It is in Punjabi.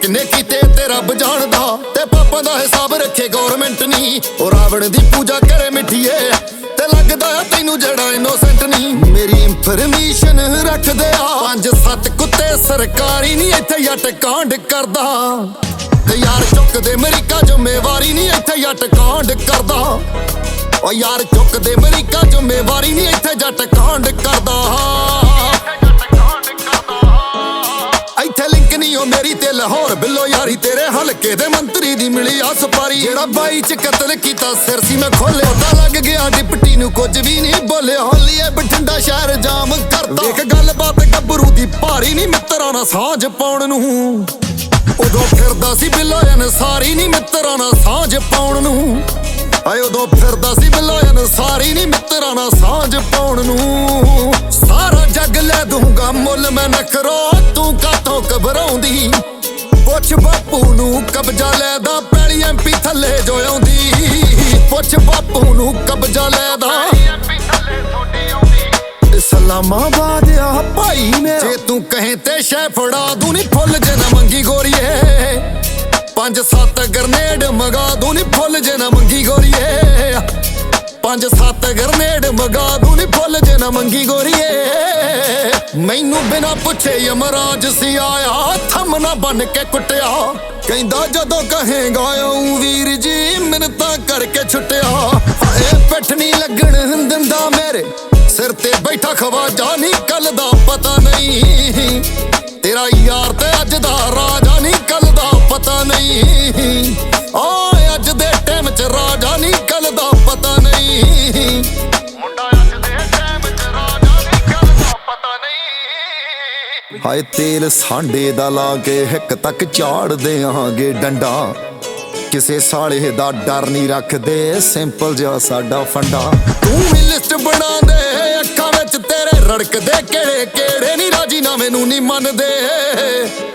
ਕਿੰਨੇ ਕੀਤੇ ਤੇ ਰੱਬ ਜਾਣਦਾ, ਤੇ ਪਾਪਾਂ ਦਾ ਹਿਸਾਬ ਰੱਖੇ ਗੌਰਮੈਂਟ ਨਹੀਂ। ਉਹ ਰਾਵਣ ਦੀ ਪੂਜਾ ਕਰੇ ਮਿੱਠੀਏ, ਤੇ ਲੱਗਦਾ ਤੈਨੂੰ ਜਿਹੜਾ ਇਨੋਸੈਂਟ ਨਹੀਂ। ਮੇਰੀ ਇਨਫਰਮੇਸ਼ਨ ਰੱਖਦੇ ਆ 5-7 ਕੁੱਤੇ ਸਰਕਾਰੀ ਨਹੀਂ, ਇੱਥੇ ਜੱਟ ਕਾਂਡ ਕਰਦਾ। ਤੇ ਯਾਰ ਚੁੱਕਦੇ ਅਮਰੀਕਾ ਜ਼ਿੰਮੇਵਾਰੀ ਨਹੀਂ, ਇੱਥੇ ਜੱਟ ਕਾਂਡ ਕਰਦਾ। ਓ ਯਾਰ ਚੁੱਕਦੇ ਅਮਰੀਕਾ ਜ਼ਿੰਮੇਵਾਰੀ ਨਹੀਂ, ਇੱਥੇ ਜੱਟ ਕਾਂਡ ਕਰਦਾ। ਇੱਥੇ ਲਿੰਕ ਨਹੀਂ ਉਹ ਮੇਰੀ ਤੇ ਲਾਹੌਰ ਬਿੱਲੋ ਯਾਰੀ, ਤੇਰੇ ਹਲਕੇ ਦੇ ਮੰਤਰੀ ਦੀ ਮਿਲੀ ਆ ਸਪਾਰੀ। ਜਿਹੜਾ 22 ਚ ਕਤਲ ਕੀਤਾ ਸਿਰ ਸੀ ਮੈਂ ਖੋਲਿਆ, ਪਤਾ ਲੱਗ ਗਿਆ ਡਿਪਟੀ ਨੂੰ ਕੁਝ ਵੀ ਨਹੀਂ ਬੋਲਿਆ। ਹੋਲੀਏ ਬਠਿੰਡਾ ਸ਼ਹਿਰ ਜਾਮ ਕਰਦਾ, ਇੱਕ ਗੱਲਬਾਤ ਗੱਭਰੂ ਦੀ ਭਾਰੀ ਨਹੀਂ, ਮਿੱਤਰਾਂ ਨਾਲ ਸਾਂਝ ਪਾਉਣ ਨੂੰ। ਉਦੋਂ ਫਿਰਦਾ ਸੀ ਬਿੱਲੋ ਅਨਸਾਰੀ ਨਹੀਂ, ਮਿੱਤਰਾਂ ਨਾਲ ਸਾਂਝ ਪਾਉਣ ਨੂੰ। ਆਏ ਉਦੋਂ ਫਿਰਦਾ ਸੀ ਬਿੱਲੋ ਅਨਸਾਰੀ ਨਹੀਂ, ਮਿੱਤਰਾਂ ਨਾਲ ਸਾਂਝ ਪਾਉਣ ਨੂੰ। ਸਾਰਾ ਜੱਗ ਲੈ ਦੂੰਗਾ ਮੁੱਲ ਮੈਂ ਨਖਰੋ, ਤੂੰ ਕਾਤੋਂ ਘਬਰਾਉਂਦੀ। ਪੁੱਛ ਬਾਪੂ ਨੂੰ ਕਬਜ਼ਾ ਲੈਦਾ, ਪੈਲੀ ਐਮਪੀ ਥੱਲੇ ਜੋ ਆਉਂਦੀ। ਪੁੱਛ ਬਾਪੂ ਨੂੰ ਕਬਜ਼ਾ ਲੈਦਾ, ਇਸਲਾਮਾਬਾਦ ਆ ਭਾਈ ਮੇਰਾ। ਜੇ ਤੂੰ ਕਹੇ ਤੇ ਸ਼ੈ ਫੜਾ ਦੂੰ ਨੀ, ਫੁੱਲ ਜੇ ਨਾ ਮੰਗੀ ਗੋਰੀਏ। 5-7 ਗਰਨੇਡ ਮਗਾ ਦੂੰ ਨੀ, ਫੁੱਲ ਜੇ ਨਾ ਮੰਗੀ ਗੋਰੀਏ। 5-7 ਗਰਨੇਡ ਮਗਾ ਦੂੰ ਨੀ, ਫੁੱਲ ਜੇ ਨਾ ਮੰਗੀ ਗੋਰੀਏ। ਮੈਨੂੰ ਬਿਨਾ ਪੁੱਛੇ ਯਮਰਾਜ ਸੀ ਆਇਆ, ਥੰਮ ਨਾ ਬਨ ਕੇ ਕੁੱਟਿਆ। ਕਹਿੰਦਾ ਜਦੋਂ ਕਹੇਗਾ ਓ ਵੀਰ ਜੀ ਮਿੰਨਤਾਂ ਕਰਕੇ ਛੁੱਟਿਆ। ਹਾਏ ਪਿੱਠ ਨੀ ਲੱਗਣ ਦਿੰਦਾ ਮੇਰੇ ਸਿਰ ਤੇ ਬੈਠਾ ਖਵਾਜਾ, ਨਹੀਂ ਕੱਲ ਦਾ ਪਤਾ ਨਹੀਂ। ਤੇਰਾ ਯਾਰ ਤੇ ਅੱਜ ਦਾ ਰਾਜਾ, ਨਹੀਂ ਕੱਲ ਦਾ ਪਤਾ ਨਹੀਂ। ਓਏ ਅੱਜ ਦੇ ਟਾਈਮ ਚ ਰਾਜਾ, ਨਹੀਂ ਕੱਲ ਦਾ ਪਤਾ ਨਹੀਂ। ਮੁੰਡਾ ਅੱਜ ਦੇ ਟਾਈਮ ਚ ਰਾਜਾ, ਨਹੀਂ ਕੱਲ ਦਾ ਪਤਾ ਨਹੀਂ। ਹਾਏ ਤੇਲ ਸਾਂਡੇ ਦਾ ਲਾ ਕੇ ਹਿੱਕ ਤੱਕ ਝਾੜ ਦਿਆਂਗੇ ਡੰਡਾ, ਕਿਸੇ ਸਾਲੇ ਦਾ ਡਰ ਨਹੀਂ ਰੱਖਦੇ, ਸਿੰਪਲ ਜਿਹਾ ਸਾਡਾ ਫੰਡਾ। ਤੂੰ ਵੀ ਲਿਸਟ ਬਣਾ ਦੇ, ਅੱਖਾਂ ਵਿੱਚ ਤੇਰੇ ਰੜਕਦੇ ਕਿਹੜੇ ਕਿਹੜੇ ਨਹੀਂ, ਰਾਜੀਨਾਮੇ ਨੂੰ ਨਹੀਂ ਮੰਨਦੇ।